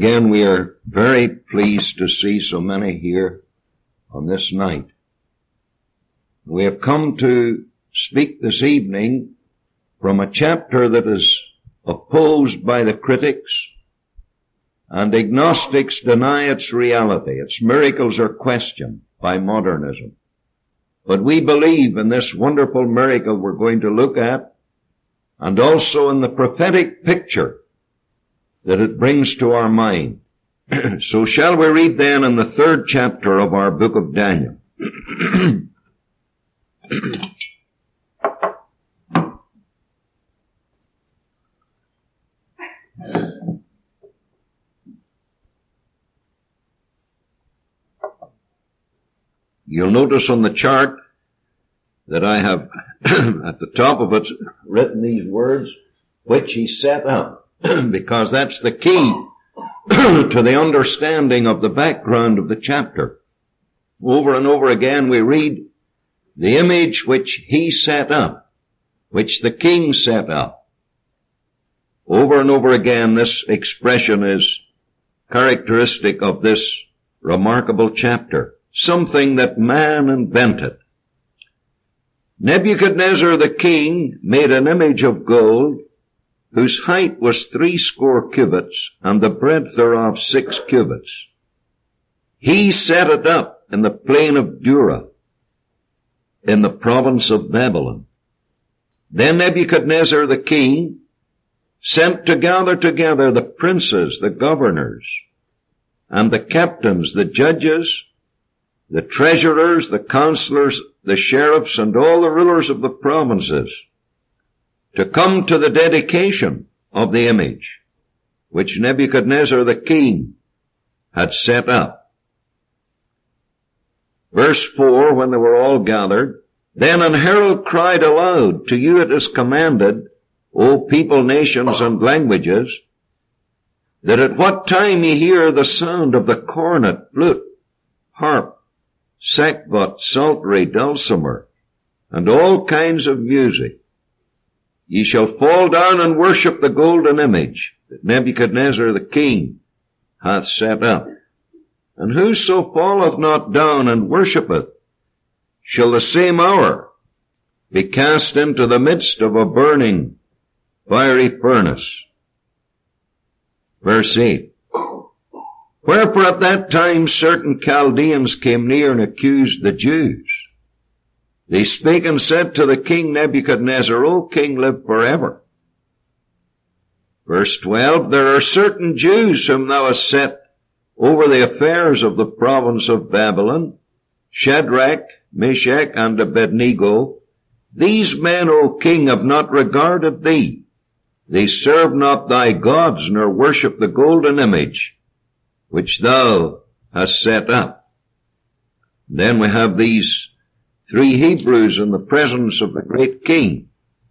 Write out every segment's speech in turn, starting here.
again, we are very pleased to see so many here on this night. We have come to speak this evening from a chapter that is opposed by the critics, and agnostics deny its reality. Its miracles are questioned by modernism. But we believe in this wonderful miracle we're going to look at, and also in the prophetic picture that it brings to our mind. So shall we read then in the 3rd chapter of our book of Daniel. You'll notice on the chart that I have at the top of it written these words, which he set up, because that's the key to the understanding of the background of the chapter. Over and over again we read the image which he set up, which the king set up. Over and over again this expression is characteristic of this remarkable chapter. Something that man invented. Nebuchadnezzar the king made an image of gold, whose height was 60 cubits, and the breadth thereof 6 cubits. He set it up in the plain of Dura, in the province of Babylon. Then Nebuchadnezzar the king sent to gather together the princes, the governors, and the captains, the judges, the treasurers, the counselors, the sheriffs, and all the rulers of the provinces, to come to the dedication of the image, which Nebuchadnezzar the king had set up. Verse 4, when they were all gathered, then an herald cried aloud, to you it is commanded, O people, nations, and languages, that at what time ye hear the sound of the cornet, flute, harp, sackbut, psaltery, dulcimer, and all kinds of music, ye shall fall down and worship the golden image that Nebuchadnezzar the king hath set up. And whoso falleth not down and worshipeth shall the same hour be cast into the midst of a burning fiery furnace. Verse 8. Wherefore at that time certain Chaldeans came near and accused the Jews. They spake and said to the king Nebuchadnezzar, O king, live forever. Verse 12, there are certain Jews whom thou hast set over the affairs of the province of Babylon, Shadrach, Meshach, and Abednego. These men, O king, have not regarded thee. They serve not thy gods, nor worship the golden image which thou hast set up. Then we have these 3 Hebrews in the presence of the great king.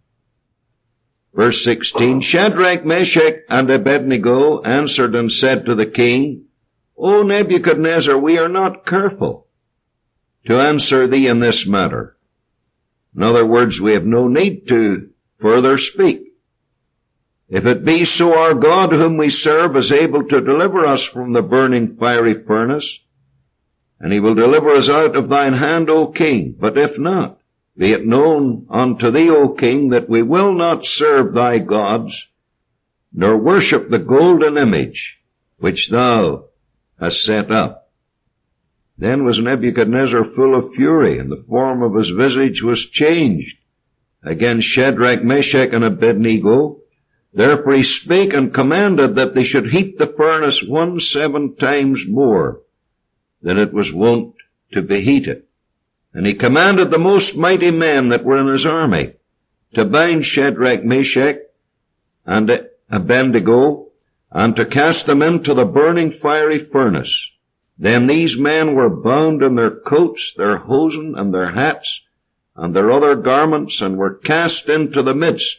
Verse 16, Shadrach, Meshach, and Abednego answered and said to the king, O Nebuchadnezzar, we are not careful to answer thee in this matter. In other words, we have no need to further speak. If it be so, our God whom we serve is able to deliver us from the burning fiery furnace, and he will deliver us out of thine hand, O king. But if not, be it known unto thee, O king, that we will not serve thy gods, nor worship the golden image which thou hast set up. Then was Nebuchadnezzar full of fury, and the form of his visage was changed against Shadrach, Meshach, and Abednego. Therefore he spake and commanded that they should heat the furnace 17 times more than it was wont to be heated. And he commanded the most mighty men that were in his army to bind Shadrach, Meshach, and Abednego, and to cast them into the burning fiery furnace. Then these men were bound in their coats, their hosen, and their hats, and their other garments, and were cast into the midst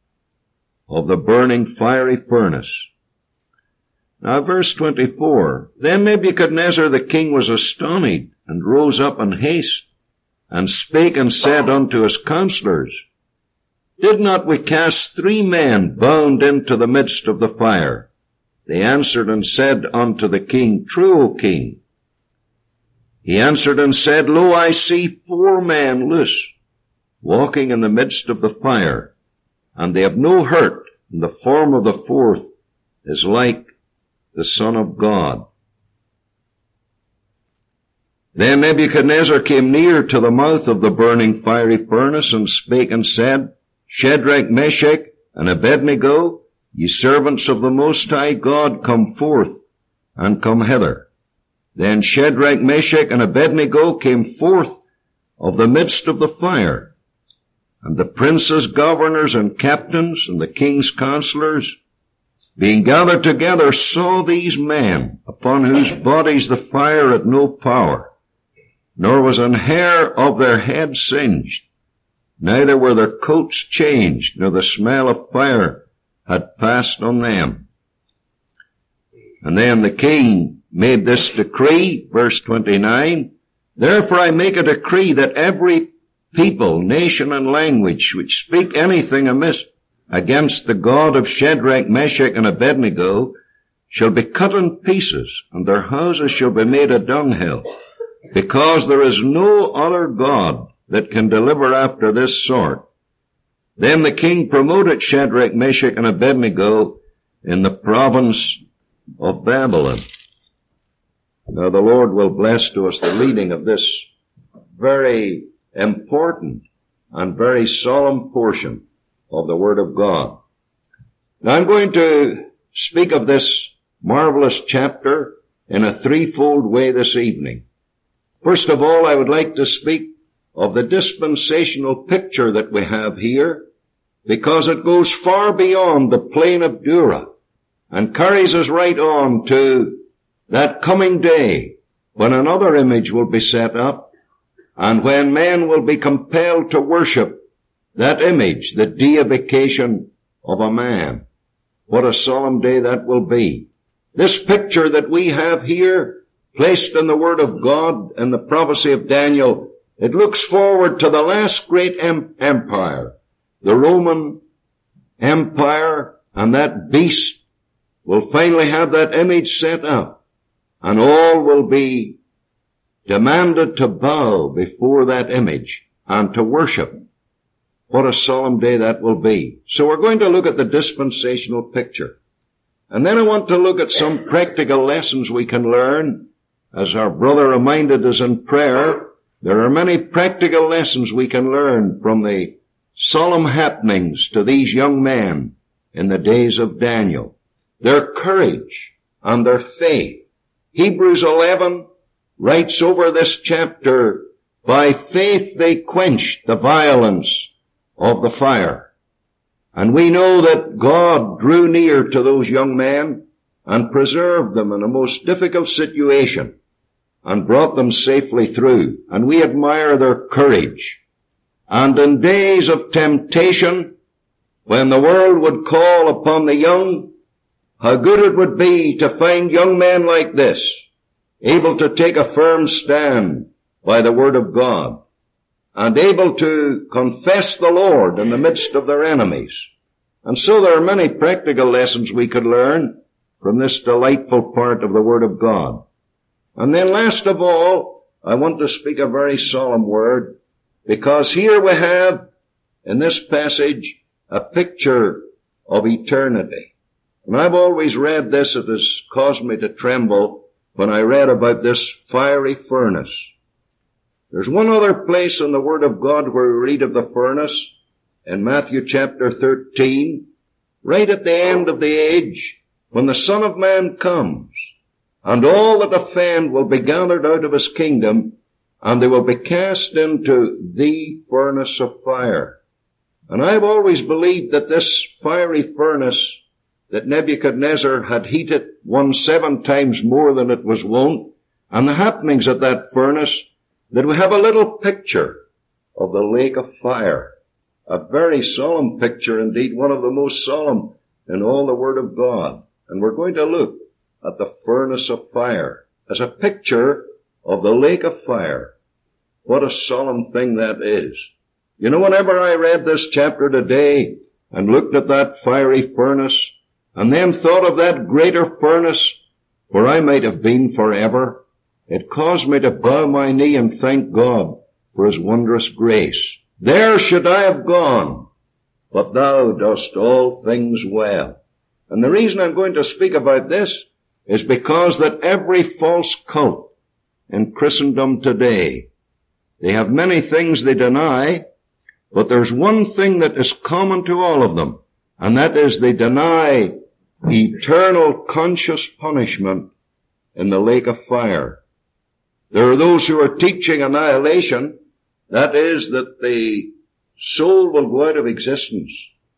of the burning fiery furnace. Now verse 24, Then Nebuchadnezzar the king was astonished, and rose up in haste, and spake and said unto his counselors, Did not we cast 3 men bound into the midst of the fire? They answered and said unto the king, True, O king. He answered and said, Lo, I see 4 men loose, walking in the midst of the fire, and they have no hurt, and the form of the 4th is like the Son of God. Then Nebuchadnezzar came near to the mouth of the burning fiery furnace, and spake and said, Shadrach, Meshach, and Abednego, ye servants of the Most High God, come forth, and come hither. Then Shadrach, Meshach, and Abednego came forth of the midst of the fire. And the princes, governors, and captains, and the king's counselors, being gathered together, saw these men, upon whose bodies the fire had no power, nor was an hair of their head singed, neither were their coats changed, nor the smell of fire had passed on them. And then the king made this decree, verse 29, Therefore I make a decree that every people, nation, and language which speak anything amiss against the God of Shadrach, Meshach, and Abednego shall be cut in pieces, and their houses shall be made a dunghill, because there is no other God that can deliver after this sort. Then the king promoted Shadrach, Meshach, and Abednego in the province of Babylon. Now the Lord will bless to us the reading of this very important and very solemn portion of the Word of God. Now I'm going to speak of this marvelous chapter in a threefold way this evening. First of all, I would like to speak of the dispensational picture that we have here, because it goes far beyond the plain of Dura and carries us right on to that coming day when another image will be set up and when men will be compelled to worship that image, the deification of a man. What a solemn day that will be. This picture that we have here, placed in the Word of God and the prophecy of Daniel, it looks forward to the last great empire, the Roman Empire, and that beast will finally have that image set up, and all will be demanded to bow before that image and to worship. What a solemn day that will be. So we're going to look at the dispensational picture. And then I want to look at some practical lessons we can learn. As our brother reminded us in prayer, there are many practical lessons we can learn from the solemn happenings to these young men in the days of Daniel. Their courage and their faith. Hebrews 11 writes over this chapter, By faith they quenched the violence of the fire. And we know that God drew near to those young men and preserved them in a most difficult situation and brought them safely through. And we admire their courage. And in days of temptation, when the world would call upon the young, how good it would be to find young men like this, able to take a firm stand by the Word of God, and able to confess the Lord in the midst of their enemies. And so there are many practical lessons we could learn from this delightful part of the Word of God. And then last of all, I want to speak a very solemn word, because here we have, in this passage, a picture of eternity. And I've always read this, it has caused me to tremble when I read about this fiery furnace. There's one other place in the Word of God where we read of the furnace, in Matthew chapter 13, right at the end of the age, when the Son of Man comes, and all that offend will be gathered out of his kingdom, and they will be cast into the furnace of fire. And I've always believed that this fiery furnace that Nebuchadnezzar had heated 7 times more than it was wont, and the happenings at that furnace, that we have a little picture of the lake of fire. A very solemn picture indeed, one of the most solemn in all the Word of God. And we're going to look at the furnace of fire as a picture of the lake of fire. What a solemn thing that is. You know, whenever I read this chapter today and looked at that fiery furnace, and then thought of that greater furnace where I might have been forever, it caused me to bow my knee and thank God for his wondrous grace. There should I have gone, but thou dost all things well. And the reason I'm going to speak about this is because that every false cult in Christendom today, they have many things they deny, but there's one thing that is common to all of them, and that is they deny eternal conscious punishment in the lake of fire. There are those who are teaching annihilation, that is, that the soul will go out of existence.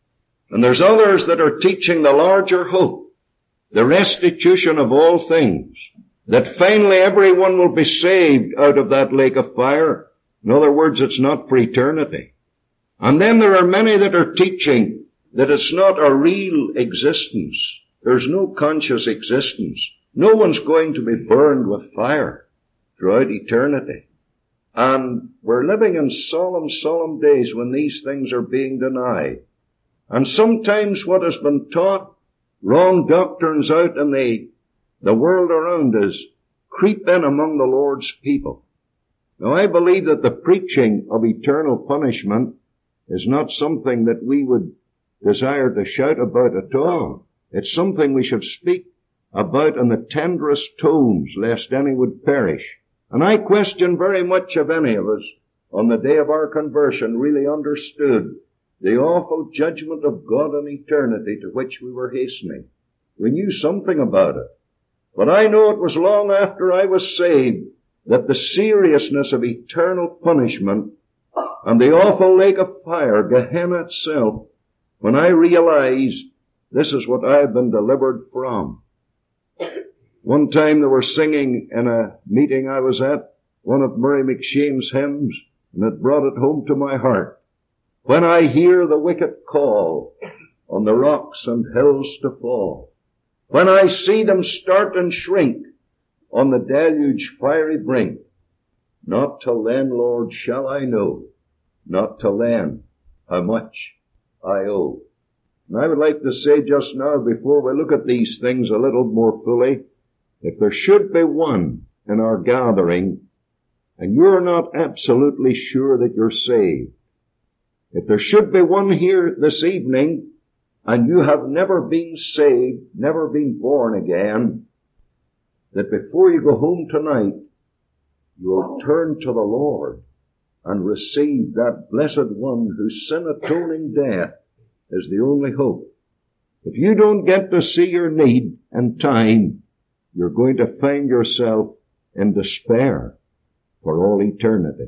And there's others that are teaching the larger hope, the restitution of all things, that finally everyone will be saved out of that lake of fire. In other words, it's not for eternity. And then there are many that are teaching that it's not a real existence. There's no conscious existence. No one's going to be burned with fire throughout eternity. And we're living in solemn, solemn days when these things are being denied. And sometimes what has been taught, wrong doctrines out in the world around us, creep in among the Lord's people. Now I believe that the preaching of eternal punishment is not something that we would desire to shout about at all. It's something we should speak about in the tenderest tones, lest any would perish. And I question very much if any of us, on the day of our conversion, really understood the awful judgment of God in eternity to which we were hastening. We knew something about it. But I know it was long after I was saved that the seriousness of eternal punishment and the awful lake of fire, Gehenna itself, when I realized this is what I have been delivered from. One time they were singing in a meeting I was at, one of Murray McShane's hymns, and it brought it home to my heart. When I hear the wicked call on the rocks and hills to fall, when I see them start and shrink on the deluge fiery brink, not till then, Lord, shall I know, not till then, how much I owe. And I would like to say just now, before we look at these things a little more fully, if there should be one in our gathering, and you're not absolutely sure that you're saved, if there should be one here this evening, and you have never been saved, never been born again, that before you go home tonight, you will turn to the Lord and receive that blessed one whose sin-atoning death is the only hope. If you don't get to see your need in time, you're going to find yourself in despair for all eternity.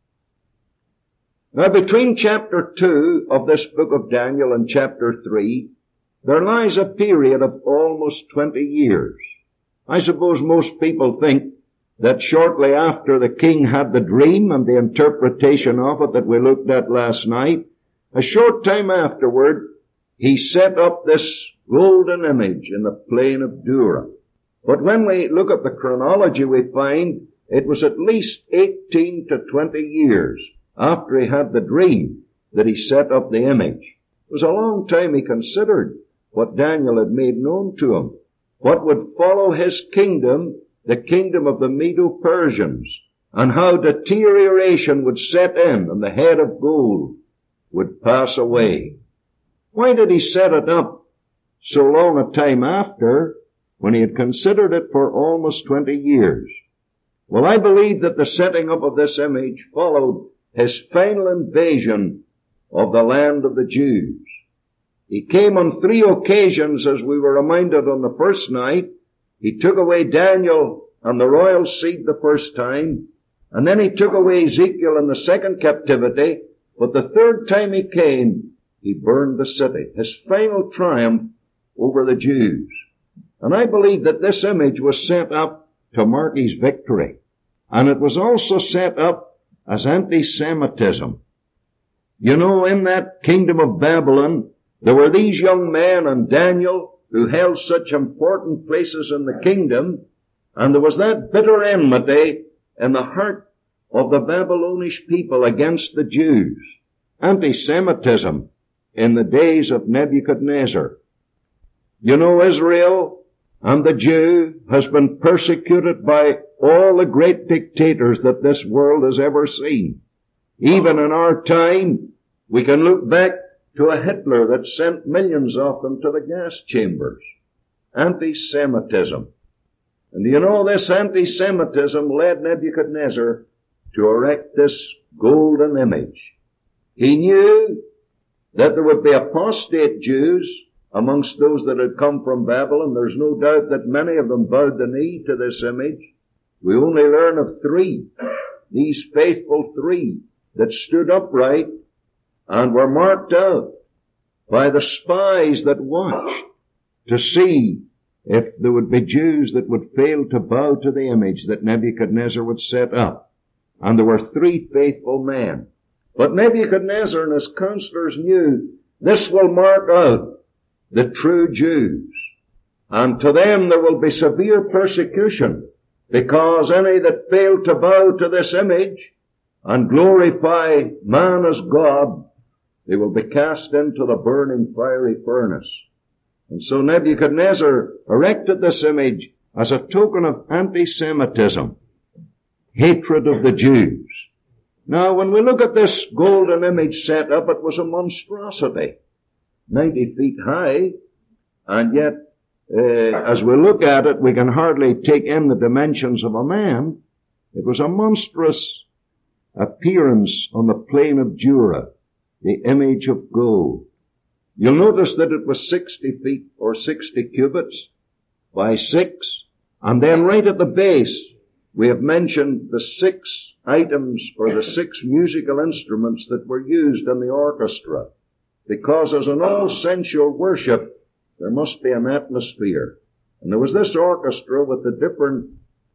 Now, between chapter 2 of this book of Daniel and chapter 3, there lies a period of almost 20 years. I suppose most people think that shortly after the king had the dream and the interpretation of it that we looked at last night, a short time afterward, he set up this golden image in the plain of Dura. But when we look at the chronology, we find it was at least 18 to 20 years after he had the dream that he set up the image. It was a long time he considered what Daniel had made known to him, what would follow his kingdom, the kingdom of the Medo-Persians, and how deterioration would set in and the head of gold would pass away. Why did he set it up so long a time after, when he had considered it for almost 20 years? Well, I believe that the setting up of this image followed his final invasion of the land of the Jews. He came on 3 occasions, as we were reminded on the first night. He took away Daniel and the royal seed the first time, and then he took away Ezekiel in the second captivity, but the third time he came, he burned the city, his final triumph over the Jews. And I believe that this image was set up to mark his victory. And it was also set up as anti-Semitism. You know, in that kingdom of Babylon, there were these young men and Daniel who held such important places in the kingdom, and there was that bitter enmity in the heart of the Babylonish people against the Jews. Anti-Semitism in the days of Nebuchadnezzar. You know, Israel and the Jew has been persecuted by all the great dictators that this world has ever seen. Even in our time, we can look back to a Hitler that sent millions of them to the gas chambers. Anti-Semitism. And you know, this anti-Semitism led Nebuchadnezzar to erect this golden image. He knew that there would be apostate Jews amongst those that had come from Babylon. There's no doubt that many of them bowed the knee to this image. We only learn of 3, these faithful 3 that stood upright and were marked out by the spies that watched to see if there would be Jews that would fail to bow to the image that Nebuchadnezzar would set up. And there were 3 faithful men. But Nebuchadnezzar and his counselors knew this will mark out the true Jews. And to them there will be severe persecution, because any that fail to bow to this image and glorify man as God, they will be cast into the burning fiery furnace. And so Nebuchadnezzar erected this image as a token of anti-Semitism, hatred of the Jews. Now, when we look at this golden image set up, it was a monstrosity, 90 feet high, and yet, as we look at it, we can hardly take in the dimensions of a man. It was a monstrous appearance on the plain of Jura, the image of gold. You'll notice that it was 60 feet or 60 cubits by 6, and then right at the base, we have mentioned the 6 items or the 6 musical instruments that were used in the orchestra. Because as in all sensual worship, there must be an atmosphere. And there was this orchestra with the different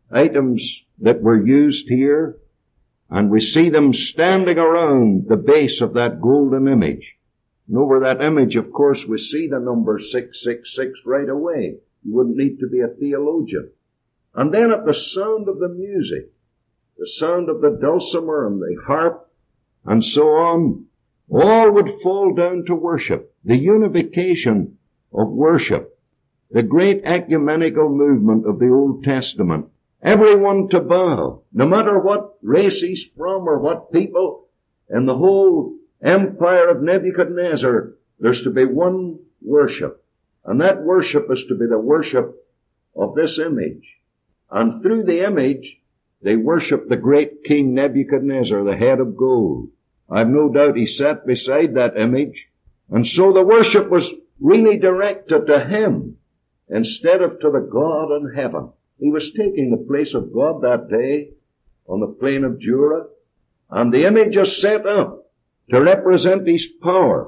items that were used here, and we see them standing around the base of that golden image. And over that image, of course, we see the number 666 right away. You wouldn't need to be a theologian. And then at the sound of the music, the sound of the dulcimer and the harp, and so on, all would fall down to worship, the unification of worship, the great ecumenical movement of the Old Testament. Everyone to bow, no matter what race he's from or what people, in the whole empire of Nebuchadnezzar, there's to be one worship. And that worship is to be the worship of this image. And through the image, they worship the great King Nebuchadnezzar, the head of gold. I've no doubt he sat beside that image. And so the worship was really directed to him instead of to the God in heaven. He was taking the place of God that day on the plain of Jura. And the image is set up to represent his power.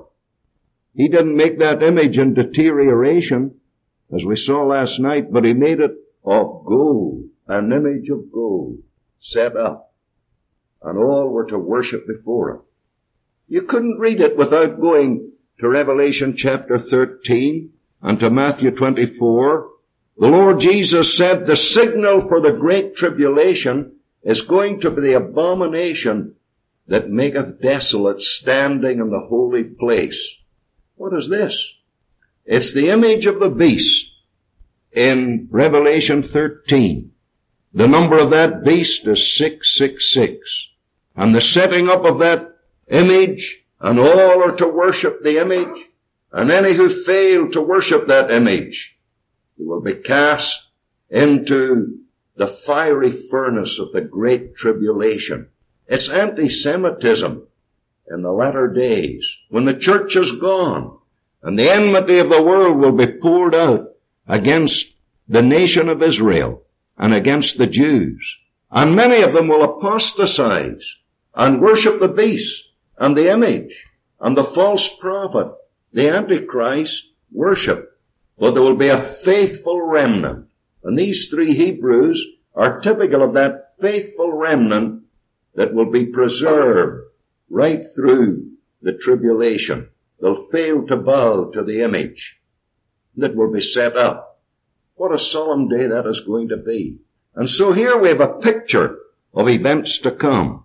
He didn't make that image in deterioration, as we saw last night, but he made it of gold, an image of gold set up. And all were to worship before him. You couldn't read it without going to Revelation chapter 13 and to Matthew 24. The Lord Jesus said the signal for the great tribulation is going to be the abomination that maketh desolate standing in the holy place. What is this? It's the image of the beast in Revelation 13. The number of that beast is 666. And the setting up of that image, and all are to worship the image, and any who fail to worship that image, they will be cast into the fiery furnace of the great tribulation. It's anti-Semitism in the latter days, when the church is gone, and the enmity of the world will be poured out against the nation of Israel and against the Jews. And many of them will apostatize and worship the beast and the image and the false prophet, the Antichrist, worship. But there will be a faithful remnant. And these 3 Hebrews are typical of that faithful remnant that will be preserved right through the tribulation. They'll fail to bow to the image that will be set up. What a solemn day that is going to be. And so here we have a picture of events to come.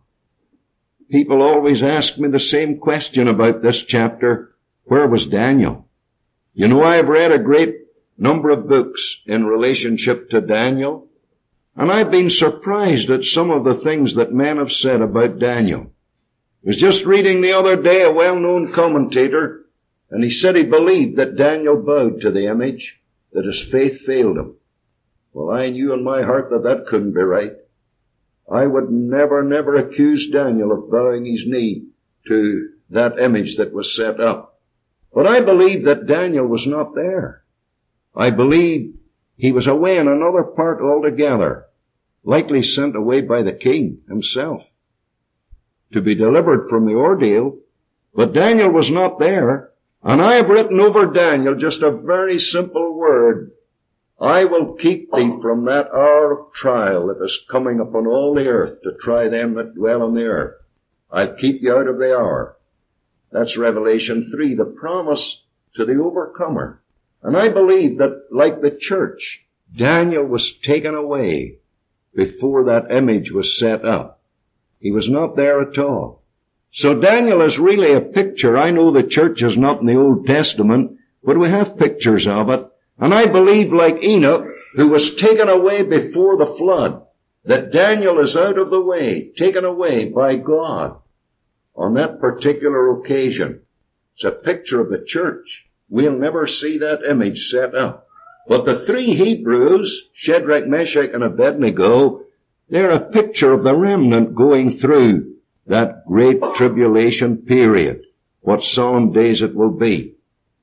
People always ask me the same question about this chapter. Where was Daniel? You know, I've read a great number of books in relationship to Daniel, and I've been surprised at some of the things that men have said about Daniel. I was just reading the other day a well-known commentator, and he said he believed that Daniel bowed to the image, that his faith failed him. Well, I knew in my heart that that couldn't be right. I would never accuse Daniel of bowing his knee to that image that was set up. But I believe that Daniel was not there. I believe he was away in another part altogether, likely sent away by the king himself to be delivered from the ordeal. But Daniel was not there. And I have written over Daniel just a very simple word. I will keep thee from that hour of trial that is coming upon all the earth to try them that dwell on the earth. I'll keep you out of the hour. That's Revelation 3, the promise to the overcomer. And I believe that, like the church, Daniel was taken away before that image was set up. He was not there at all. So Daniel is really a picture. I know the church is not in the Old Testament, but we have pictures of it. And I believe, like Enoch, who was taken away before the flood, that Daniel is out of the way, taken away by God on that particular occasion. It's a picture of the church. We'll never see that image set up. But the three Hebrews, Shadrach, Meshach, and Abednego, they're a picture of the remnant going through that great tribulation period. What solemn days it will be.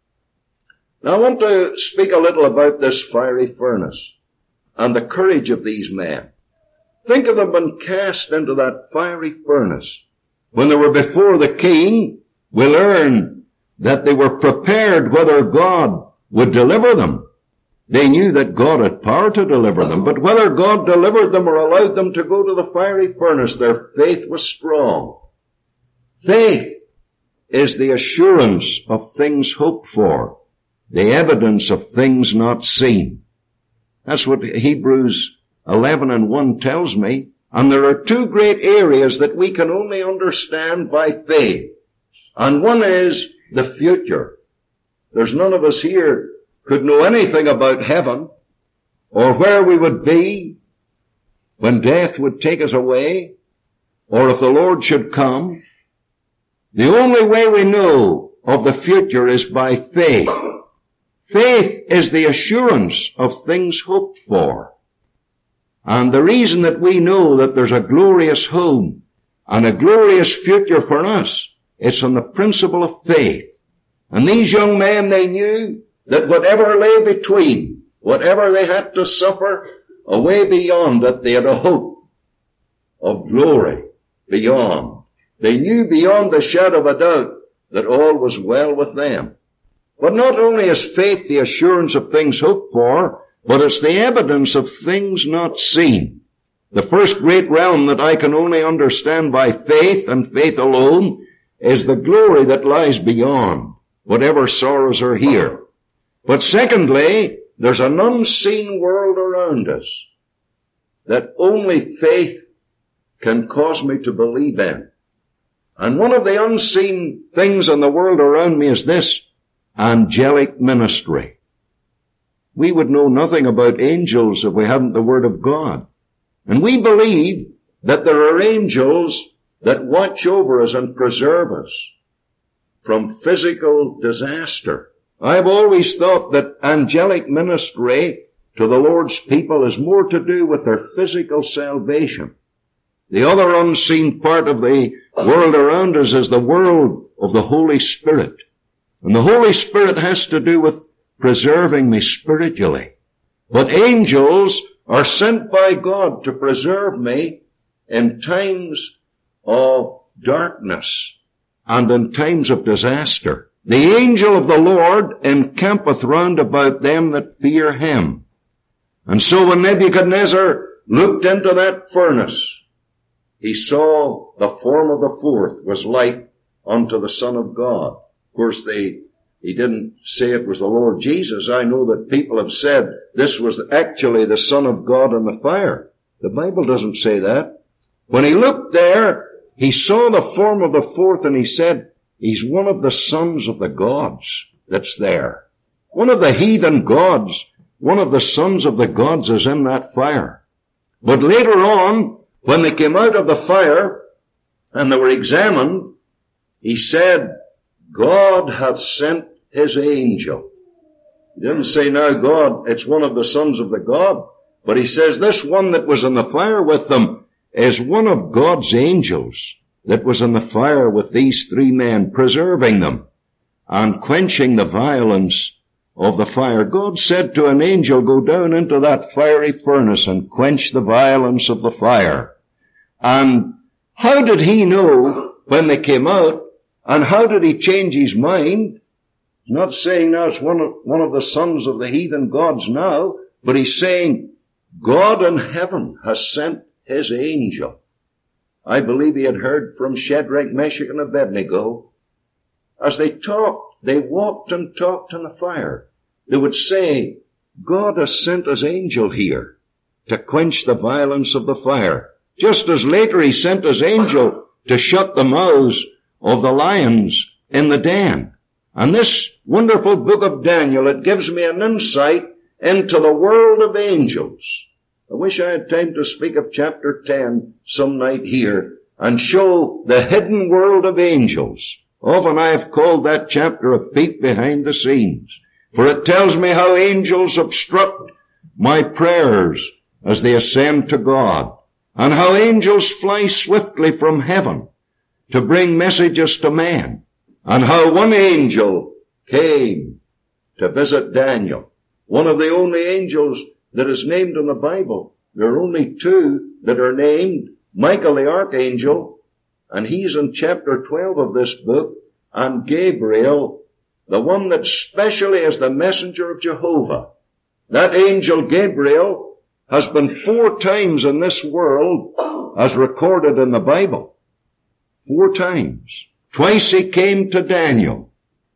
Now I want to speak a little about this fiery furnace and the courage of these men. Think of them being cast into that fiery furnace. When they were before the king, we learn that they were prepared whether God would deliver them. They knew that God had power to deliver them, but whether God delivered them or allowed them to go to the fiery furnace, their faith was strong. Faith is the assurance of things hoped for, the evidence of things not seen. That's what Hebrews 11:1 tells me. And there are two great areas that we can only understand by faith. And one is the future. There's none of us here could know anything about heaven or where we would be when death would take us away or if the Lord should come. The only way we know of the future is by faith. Faith is the assurance of things hoped for. And the reason that we know that there's a glorious home and a glorious future for us, it's on the principle of faith. And these young men, they knew that whatever lay between, whatever they had to suffer, away beyond it, they had a hope of glory beyond. They knew beyond the shadow of a doubt that all was well with them. But not only is faith the assurance of things hoped for, but it's the evidence of things not seen. The first great realm that I can only understand by faith and faith alone is the glory that lies beyond whatever sorrows are here. But secondly, there's an unseen world around us that only faith can cause me to believe in. And one of the unseen things in the world around me is this: angelic ministry. We would know nothing about angels if we hadn't the Word of God. And we believe that there are angels that watch over us and preserve us from physical disaster. I've always thought that angelic ministry to the Lord's people is more to do with their physical salvation. The other unseen part of the world around us is the world of the Holy Spirit. And the Holy Spirit has to do with preserving me spiritually. But angels are sent by God to preserve me in times of darkness and in times of disaster. The angel of the Lord encampeth round about them that fear him. And so when Nebuchadnezzar looked into that furnace, he saw the form of the fourth was like unto the Son of God. Of course, he didn't say it was the Lord Jesus. I know that people have said this was actually the Son of God in the fire. The Bible doesn't say that. When he looked there, he saw the form of the fourth and he said, he's one of the sons of the gods that's there. One of the heathen gods, one of the sons of the gods is in that fire. But later on, when they came out of the fire and they were examined, he said, God hath sent his angel. He didn't say, now God, it's one of the sons of the God. But he says, this one that was in the fire with them is one of God's angels that was in the fire with these three men, preserving them and quenching the violence of the fire. God said to an angel, go down into that fiery furnace and quench the violence of the fire. And how did he know when they came out? And how did he change his mind? He's not saying now it's one of the sons of the heathen gods now, but he's saying God in heaven has sent his angel. I believe he had heard from Shadrach, Meshach, and Abednego. As they talked, they walked and talked in the fire. They would say, God has sent his angel here to quench the violence of the fire. Just as later he sent his angel to shut the mouths of the lions in the den. And this wonderful book of Daniel, it gives me an insight into the world of angels. I wish I had time to speak of chapter 10 some night here and show the hidden world of angels. Often I have called that chapter a peek behind the scenes, for it tells me how angels obstruct my prayers as they ascend to God, and how angels fly swiftly from heaven to bring messages to man, and how one angel came to visit Daniel, one of the only angels that is named in the Bible. There are only two that are named, Michael the archangel, and he's in chapter 12 of this book, and Gabriel, the one that specially is the messenger of Jehovah. That angel Gabriel has been 4 times in this world as recorded in the Bible. 4 times. Twice he came to Daniel.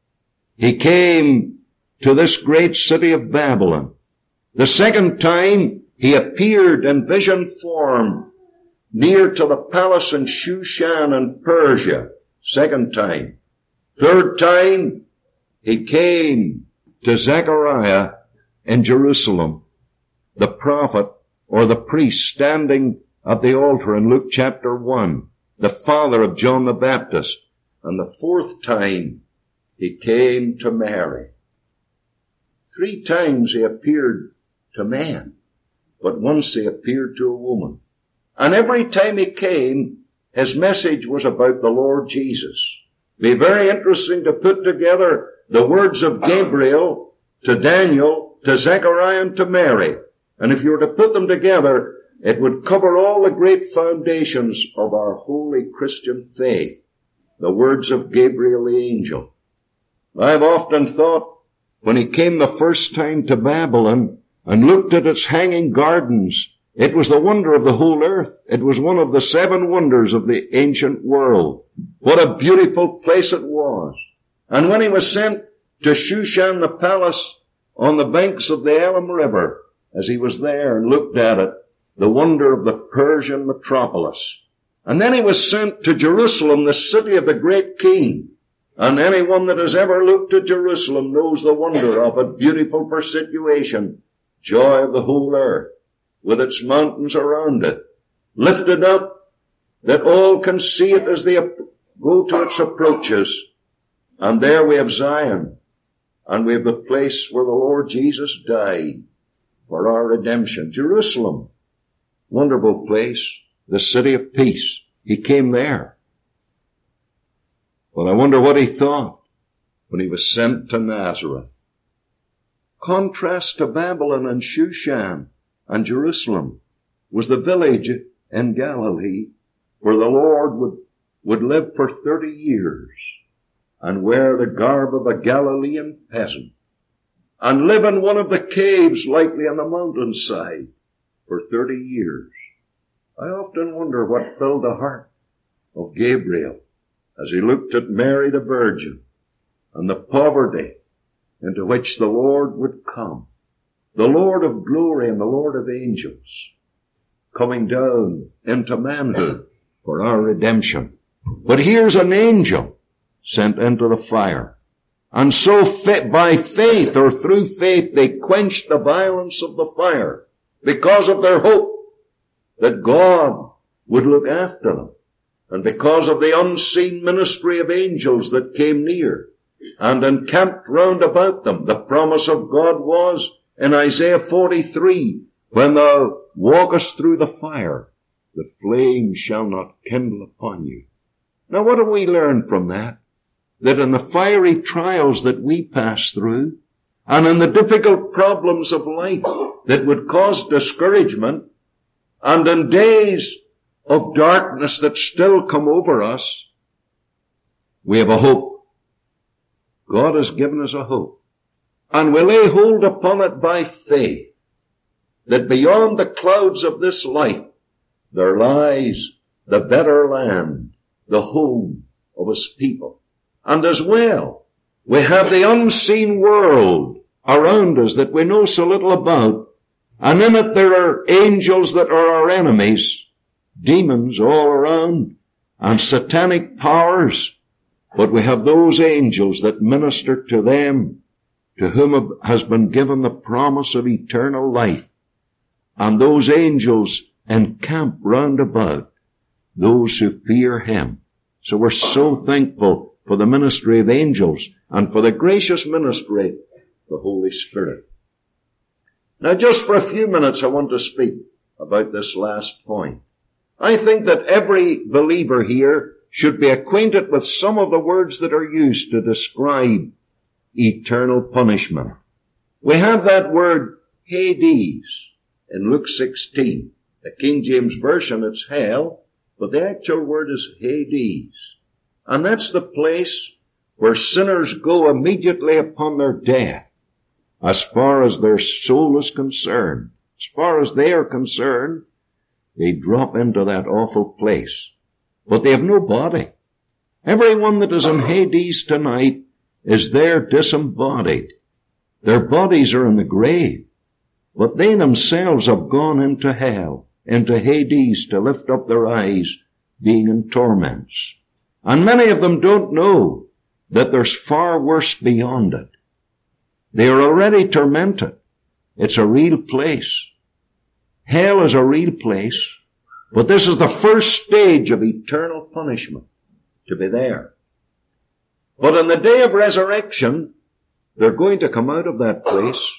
He came to this great city of Babylon. The second time he appeared in vision form near to the palace in Shushan in Persia. Second time. Third time he came to Zechariah in Jerusalem, the prophet or the priest standing at the altar in Luke chapter 1, the father of John the Baptist. And the fourth time he came to Mary. 3 times he appeared to man, but once he appeared to a woman. And every time he came, his message was about the Lord Jesus. It'd be very interesting to put together the words of Gabriel to Daniel, to Zechariah, and to Mary. And if you were to put them together, it would cover all the great foundations of our holy Christian faith. The words of Gabriel the angel. I've often thought, when he came the first time to Babylon and looked at its hanging gardens, it was the wonder of the whole earth. It was one of the 7 wonders of the ancient world. What a beautiful place it was. And when he was sent to Shushan the palace on the banks of the Elam River, as he was there and looked at it, the wonder of the Persian metropolis. And then he was sent to Jerusalem, the city of the great king. And anyone that has ever looked at Jerusalem knows the wonder of it, beautiful for situation, joy of the whole earth, with its mountains around it, lifted up that all can see it as they go to its approaches. And there we have Zion, and we have the place where the Lord Jesus died for our redemption. Jerusalem, wonderful place, the city of peace. He came there. Well, I wonder what he thought when he was sent to Nazareth. Contrast to Babylon and Shushan and Jerusalem was the village in Galilee where the Lord would live for 30 years and wear the garb of a Galilean peasant and live in one of the caves likely on the mountainside for 30 years. I often wonder what filled the heart of Gabriel as he looked at Mary the Virgin and the poverty into which the Lord would come, the Lord of glory and the Lord of angels, coming down into manhood for our redemption. But here's an angel sent into the fire, And so by faith or through faith they quenched the violence of the fire because of their hope that God would look after them. And because of the unseen ministry of angels that came near and encamped round about them. The promise of God was in Isaiah 43, when thou walkest through the fire, the flame shall not kindle upon you. Now what do we learn from that? That in the fiery trials that we pass through, and in the difficult problems of life that would cause discouragement, and in days of darkness that still come over us, we have a hope. God has given us a hope. And we lay hold upon it by faith, that beyond the clouds of this life, there lies the better land, the home of his people. And as well, we have the unseen world around us that we know so little about, and in it there are angels that are our enemies, demons all around, and satanic powers. But we have those angels that minister to them, to whom has been given the promise of eternal life. And those angels encamp round about those who fear him. So we're so thankful for the ministry of angels and for the gracious ministry of the Holy Spirit. Now just for a few minutes I want to speak about this last point. I think that every believer here should be acquainted with some of the words that are used to describe eternal punishment. We have that word Hades in Luke 16. The King James Version, it's hell, but the actual word is Hades. And that's the place where sinners go immediately upon their death, as far as their soul is concerned. As far as they are concerned, they drop into that awful place. But they have no body. Everyone that is in Hades tonight is there disembodied. Their bodies are in the grave, but they themselves have gone into hell, into Hades, to lift up their eyes, being in torments. And many of them don't know that there's far worse beyond it. They are already tormented. It's a real place. Hell is a real place. But this is the first stage of eternal punishment, to be there. But on the day of resurrection, they're going to come out of that place,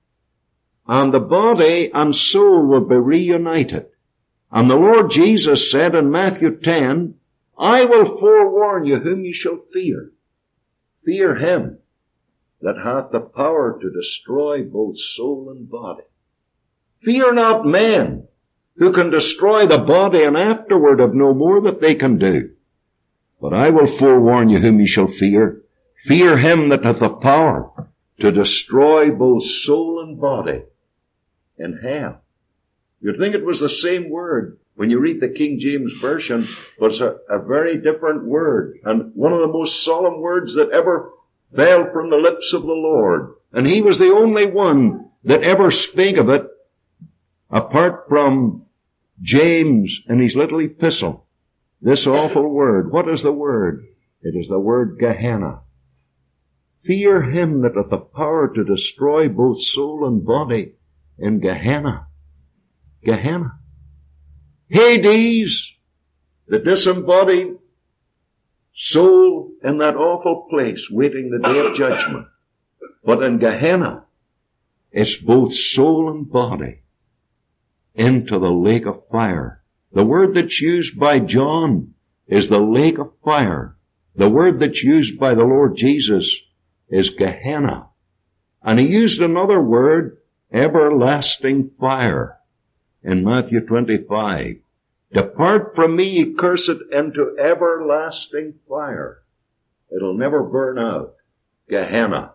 and the body and soul will be reunited. And the Lord Jesus said in Matthew 10, I will forewarn you whom you shall fear. Fear him that hath the power to destroy both soul and body. Fear not men, who can destroy the body and afterward have no more that they can do. But I will forewarn you whom you shall fear. Fear him that hath the power to destroy both soul and body in hell. You'd think it was the same word when you read the King James Version, but it's a very different word, and one of the most solemn words that ever fell from the lips of the Lord. And he was the only one that ever spake of it, apart from James in his little epistle. This awful word. What is the word? It is the word Gehenna. Fear him that hath the power to destroy both soul and body in Gehenna. Gehenna. Hades, the disembodied soul in that awful place waiting the day of judgment. But in Gehenna, it's both soul and body into the lake of fire. The word that's used by John is the lake of fire. The word that's used by the Lord Jesus is Gehenna. And he used another word, everlasting fire, in Matthew 25. Depart from me, ye cursed, into everlasting fire. It'll never burn out. Gehenna.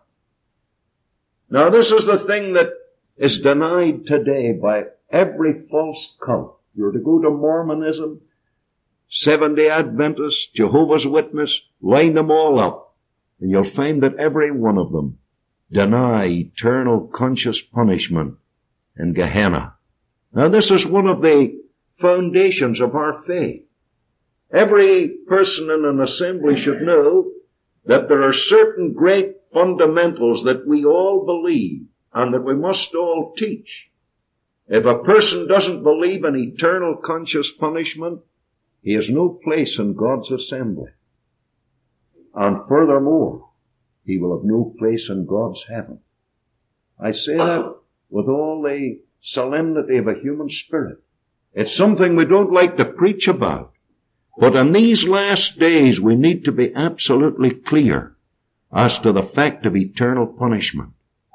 Now this is the thing that is denied today by every false cult. You're to go to Mormonism, Seventh-day Adventists, Jehovah's Witness, line them all up, and you'll find that every one of them deny eternal conscious punishment in Gehenna. Now this is one of the foundations of our faith. Every person in an assembly should know that there are certain great fundamentals that we all believe and that we must all teach. If a person doesn't believe in eternal conscious punishment, he has no place in God's assembly. And furthermore, he will have no place in God's heaven. I say that with all the solemnity of a human spirit. It's something we don't like to preach about. But in these last days, we need to be absolutely clear as to the fact of eternal punishment.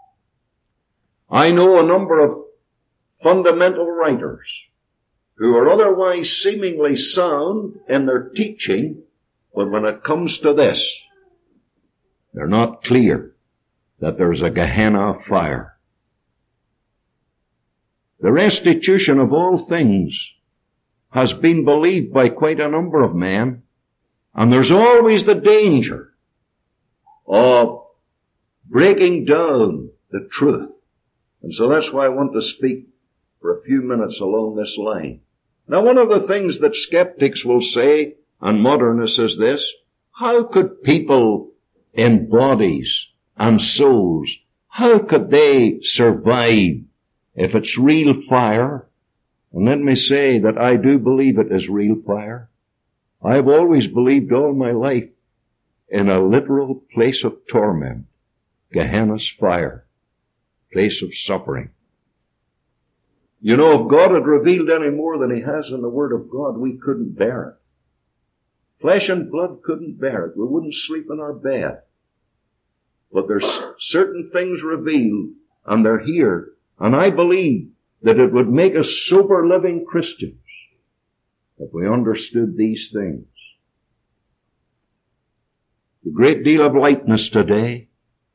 I know a number of fundamental writers who are otherwise seemingly sound in their teaching, but when it comes to this, they're not clear that there's a Gehenna of fire. The restitution of all things has been believed by quite a number of men, and there's always the danger of breaking down the truth. And so that's why I want to speak for a few minutes along this line. Now, one of the things that skeptics will say, and modernists, is this: how could people in bodies and souls, how could they survive if it's real fire? And let me say that I do believe it is real fire. I've always believed all my life in a literal place of torment, Gehenna's fire, place of suffering. You know, if God had revealed any more than he has in the Word of God, we couldn't bear it. Flesh and blood couldn't bear it. We wouldn't sleep in our bed. But there's certain things revealed, and they're here, and I believe that it would make us sober living Christians if we understood these things. A great deal of lightness today,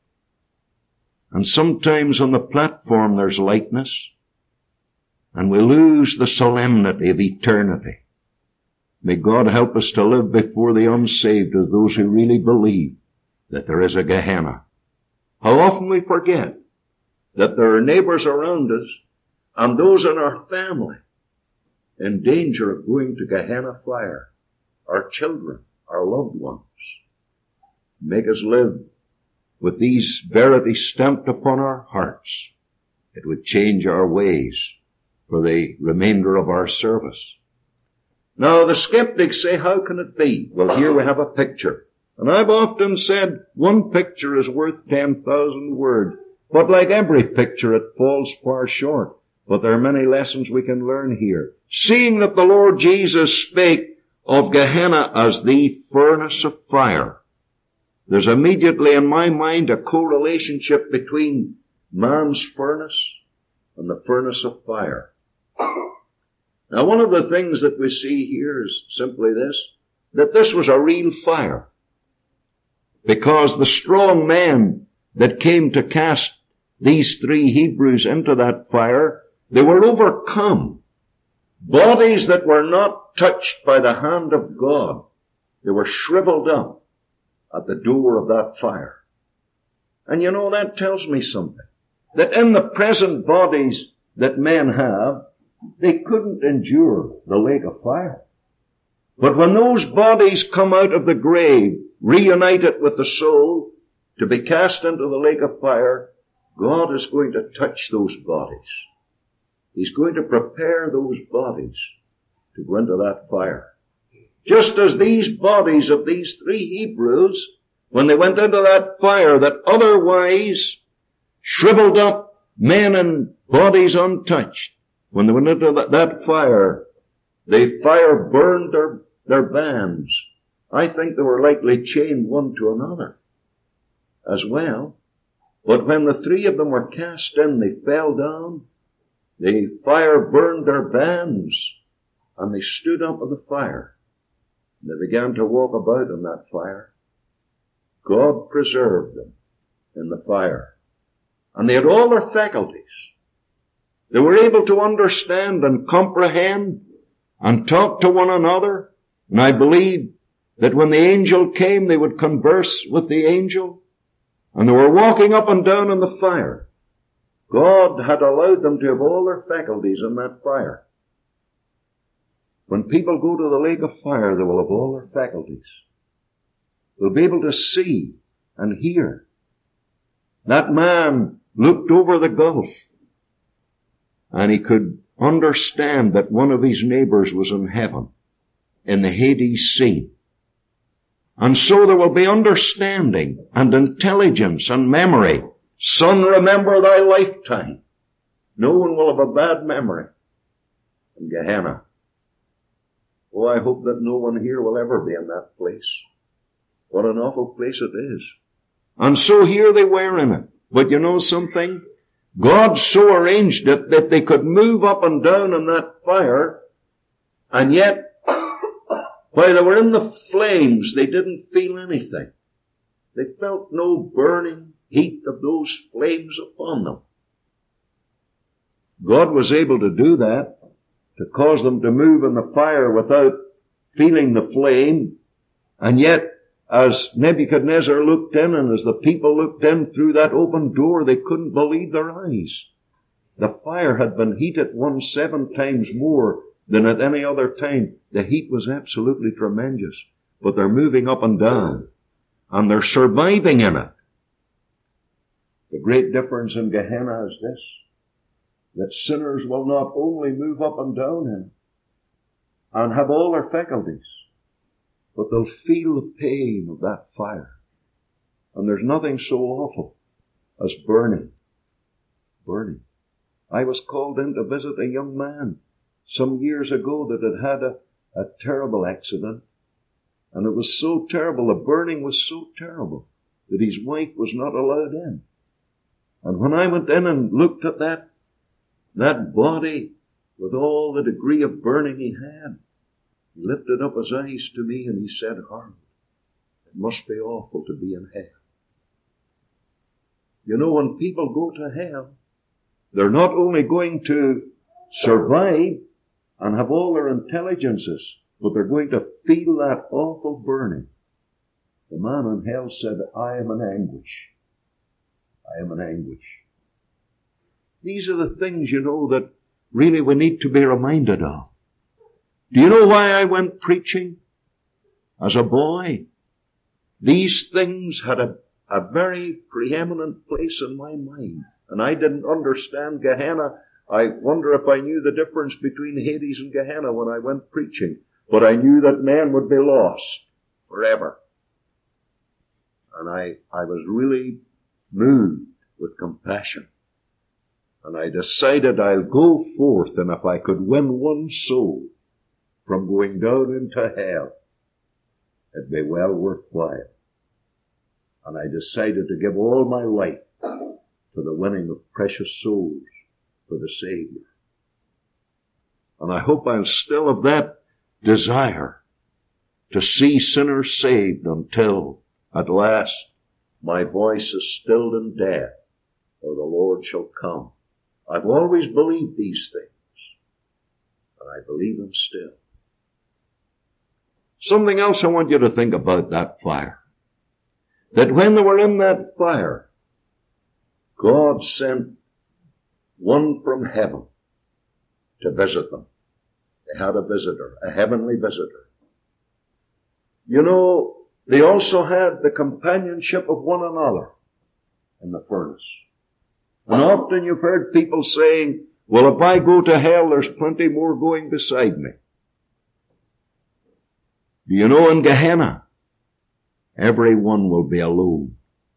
and sometimes on the platform there's lightness, and we lose the solemnity of eternity. May God help us to live before the unsaved as those who really believe that there is a Gehenna. How often we forget that there are neighbors around us and those in our family in danger of going to Gehenna fire. Our children, our loved ones. Make us live with these verities stamped upon our hearts. It would change our ways for the remainder of our service. Now, the skeptics say, how can it be? Well, here we have a picture. And I've often said, one picture is worth 10,000 words. But like every picture, it falls far short. But there are many lessons we can learn here. Seeing that the Lord Jesus spake of Gehenna as the furnace of fire, there's immediately in my mind a correlationship between man's furnace and the furnace of fire. Now, one of the things that we see here is simply this, that this was a real fire. Because the strong men that came to cast these three Hebrews into that fire, they were overcome. Bodies that were not touched by the hand of God, they were shriveled up at the door of that fire. And you know, that tells me something. That in the present bodies that men have, they couldn't endure the lake of fire. But when those bodies come out of the grave, reunited with the soul, to be cast into the lake of fire, God is going to touch those bodies. He's going to prepare those bodies to go into that fire. Just as these bodies of these three Hebrews, when they went into that fire that otherwise shriveled up men and bodies untouched, when they went into that fire, the fire burned their bands. I think they were likely chained one to another as well. But when the three of them were cast in, they fell down. The fire burned their bands, and they stood up in the fire. They began to walk about in that fire. God preserved them in the fire. And they had all their faculties. They were able to understand and comprehend and talk to one another. And I believe that when the angel came, they would converse with the angel. And they were walking up and down in the fire. God had allowed them to have all their faculties in that fire. When people go to the lake of fire, they will have all their faculties. They'll be able to see and hear. That man looked over the gulf, and he could understand that one of his neighbors was in heaven, in the Hades Sea. And so there will be understanding and intelligence and memory. Son, remember thy lifetime. No one will have a bad memory in Gehenna. Oh, I hope that no one here will ever be in that place. What an awful place it is. And so here they were in it. But you know something? God so arranged it that they could move up and down in that fire, and yet, while they were in the flames, they didn't feel anything. They felt no burning heat of those flames upon them. God was able to do that, to cause them to move in the fire without feeling the flame, and yet, as Nebuchadnezzar looked in and as the people looked in through that open door, they couldn't believe their eyes. The fire had been heated 7 times more than at any other time. The heat was absolutely tremendous. But they're moving up and down, and they're surviving in it. The great difference in Gehenna is this, that sinners will not only move up and down in it and have all their faculties, but they'll feel the pain of that fire. And there's nothing so awful as burning. Burning. I was called in to visit a young man some years ago that had had a terrible accident. And it was so terrible, the burning was so terrible, that his wife was not allowed in. And when I went in and looked at that body with all the degree of burning he had, he lifted up his eyes to me and he said, Harold, it must be awful to be in hell. You know, when people go to hell, they're not only going to survive and have all their intelligences, but they're going to feel that awful burning. The man in hell said, I am in anguish. I am in anguish. These are the things, you know, that really we need to be reminded of. Do you know why I went preaching as a boy? These things had a very preeminent place in my mind. And I didn't understand Gehenna. I wonder if I knew the difference between Hades and Gehenna when I went preaching. But I knew that men would be lost forever. And I was really moved with compassion. And I decided I'll go forth, and if I could win one soul from going down into hell, it'd be well worthwhile. And I decided to give all my life to the winning of precious souls for the Savior. And I hope I'll still have that desire to see sinners saved until, at last, my voice is stilled in death, or the Lord shall come. I've always believed these things, and I believe them still. Something else I want you to think about that fire. That when they were in that fire, God sent one from heaven to visit them. They had a visitor, a heavenly visitor. You know, they also had the companionship of one another in the furnace. And often you've heard people saying, well, if I go to hell, there's plenty more going beside me. Do you know in Gehenna, everyone will be alone.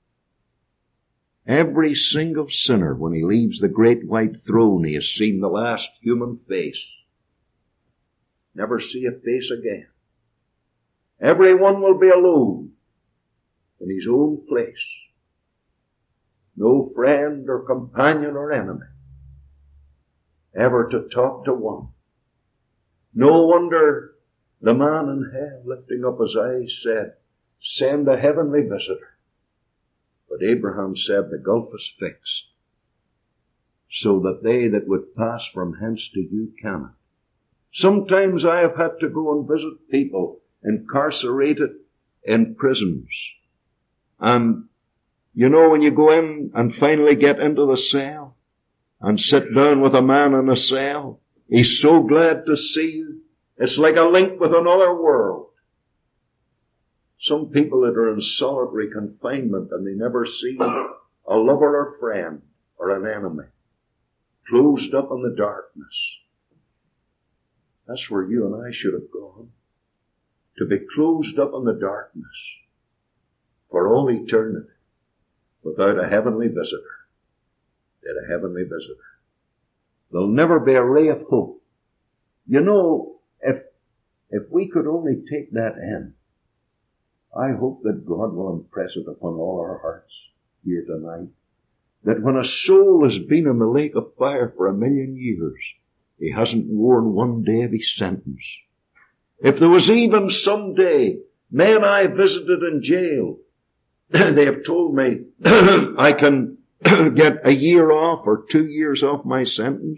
Every single sinner, when he leaves the great white throne, he has seen the last human face. Never see a face again. Everyone will be alone in his own place. No friend or companion or enemy ever to talk to one. No wonder the man in hell, lifting up his eyes, said, send a heavenly visitor. But Abraham said, the gulf is fixed, so that they that would pass from hence to you cannot. Sometimes I have had to go and visit people incarcerated in prisons. And you know, when you go in and finally get into the cell and sit down with a man in a cell, he's so glad to see you. It's like a link with another world. Some people that are in solitary confinement and they never see a lover or friend or an enemy, closed up in the darkness. That's where you and I should have gone. To be closed up in the darkness for all eternity without a heavenly visitor. Without a heavenly visitor. There'll never be a ray of hope. You know, if we could only take that in, I hope that God will impress it upon all our hearts here tonight, that when a soul has been in the lake of fire for 1,000,000 years, he hasn't worn one day of his sentence. If there was even some day, men I visited in jail, they have told me I can get a year off or 2 years off my sentence.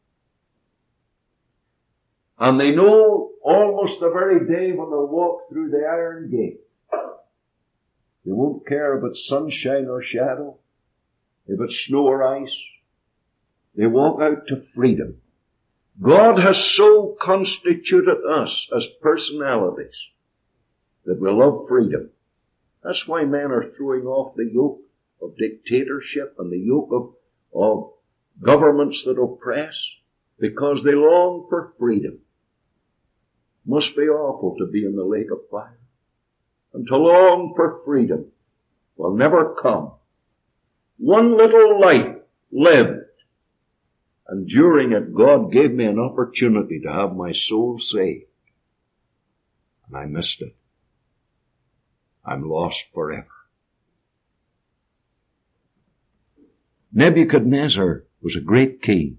And they know almost the very day when they'll walk through the iron gate. They won't care if it's sunshine or shadow, if it's snow or ice. They walk out to freedom. God has so constituted us as personalities that we love freedom. That's why men are throwing off the yoke of dictatorship and the yoke of governments that oppress, because they long for freedom. Must be awful to be in the lake of fire, and to long for freedom will never come. One little life lived, and during it God gave me an opportunity to have my soul saved. And I missed it. I'm lost forever. Nebuchadnezzar was a great king.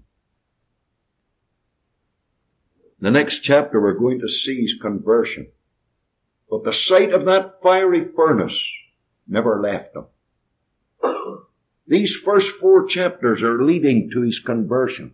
The next chapter we're going to see his conversion. But the sight of that fiery furnace never left him. These first 4 chapters are leading to his conversion.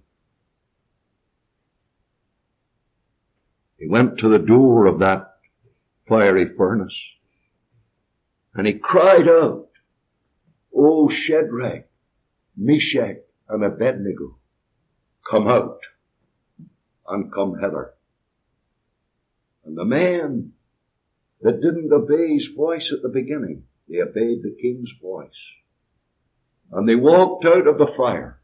He went to the door of that fiery furnace and he cried out, "O Shadrach, Meshach, and Abednego, come out and come hither." And the men that didn't obey his voice at the beginning, they obeyed the king's voice. And they walked out of the fire.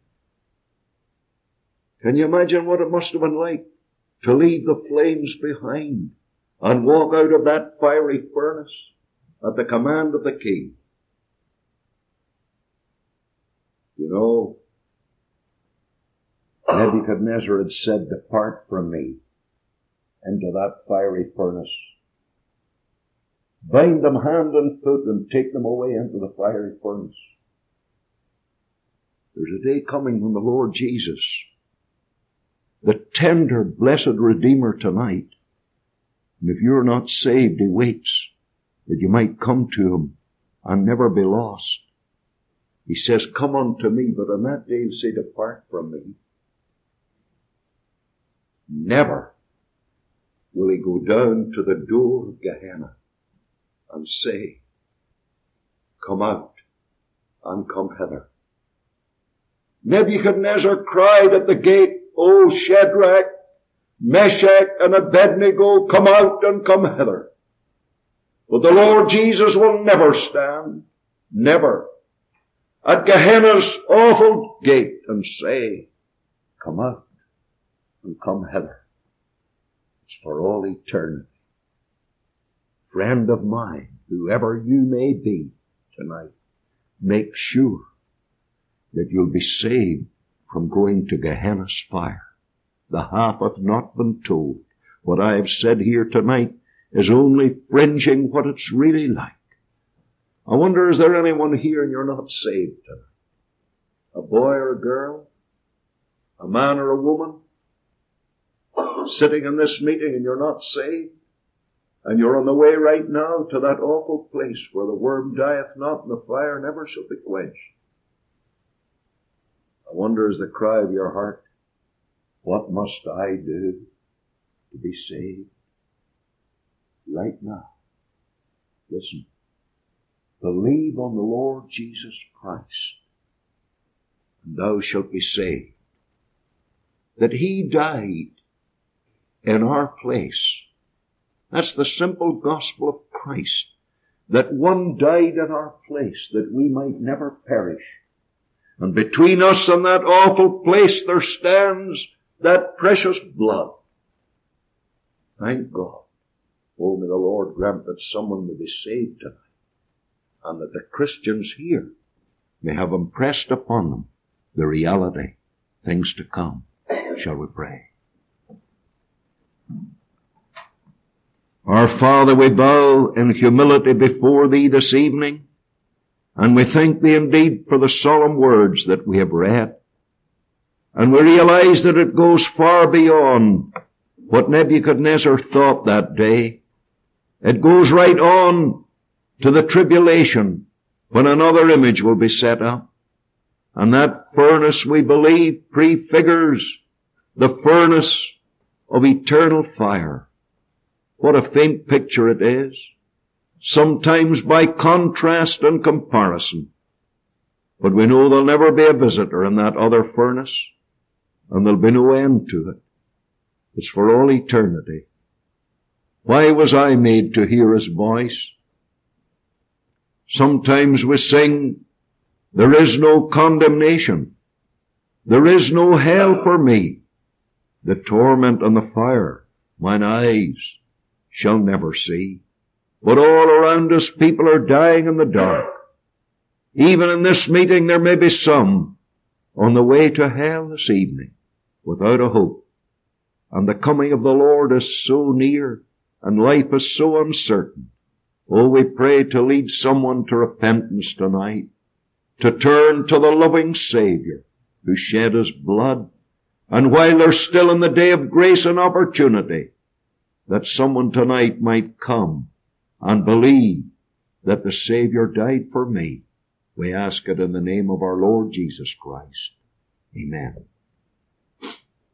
Can you imagine what it must have been like to leave the flames behind and walk out of that fiery furnace at the command of the king? You know, Nebuchadnezzar had said, "Depart from me into that fiery furnace. Bind them hand and foot and take them away into the fiery furnace." There's a day coming when the Lord Jesus, the tender, blessed Redeemer tonight, and if you're not saved, he waits that you might come to him and never be lost. He says, "Come unto me," but on that day he'll say, "Depart from me." Never will he go down to the door of Gehenna and say, "Come out and come hither." Nebuchadnezzar cried at the gate, "O Shadrach, Meshach, and Abednego, come out and come hither." But the Lord Jesus will never stand, never, at Gehenna's awful gate and say, "Come out and come hither." It's for all eternity. Friend of mine, whoever you may be tonight, make sure that you'll be saved from going to Gehenna's fire. The half hath not been told. What I have said here tonight is only fringing what it's really like. I wonder, is there anyone here and you're not saved tonight? A boy or a girl? A man or a woman? Sitting in this meeting and you're not saved? And you're on the way right now to that awful place where the worm dieth not and the fire never shall be quenched. I wonder, is the cry of your heart, what must I do to be saved? Right now. Listen. Believe on the Lord Jesus Christ, and thou shalt be saved. That he died in our place. That's the simple gospel of Christ. that one died in our place that we might never perish. And between us and that awful place there stands that precious blood. Thank God. Oh, may the Lord grant that someone may be saved tonight, and that the Christians here may have impressed upon them the reality, things to come. Shall we pray? Our Father, we bow in humility before Thee this evening, and we thank Thee indeed for the solemn words that we have read. And we realize that it goes far beyond what Nebuchadnezzar thought that day. It goes right on to the tribulation when another image will be set up. And that furnace, we believe, prefigures the furnace of eternal fire. What a faint picture it is, sometimes by contrast and comparison. But we know there'll never be a visitor in that other furnace, and there'll be no end to it. It's for all eternity. Why was I made to hear His voice? Sometimes we sing, there is no condemnation. There is no hell for me. The torment and the fire mine eyes shall never see. But all around us people are dying in the dark. Even in this meeting there may be some on the way to hell this evening without a hope. And the coming of the Lord is so near, and life is so uncertain. Oh, we pray to lead someone to repentance tonight, to turn to the loving Savior who shed His blood. And while they're still in the day of grace and opportunity, that someone tonight might come and believe that the Savior died for me. We ask it in the name of our Lord Jesus Christ. Amen.